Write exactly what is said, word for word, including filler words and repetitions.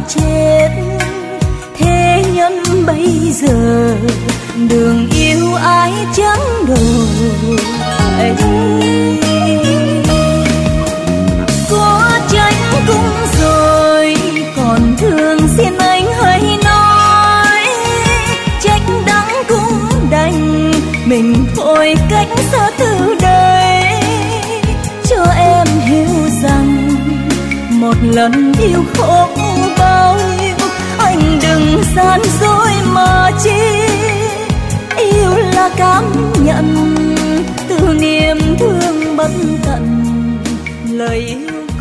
chết. Thế nhân bây giờ đường yêu ai chẳng đổi. Có tránh cũng rồi, còn thương xin anh hãy nói. Trách đắng cũng đành, mình thôi cách xa từ đây. Cho em hiểu rằng một lần yêu khổ bao nhiêu, anh đừng gian dối mà chi. Yêu là cảm nhận từ niềm thương bất tận, lời yêu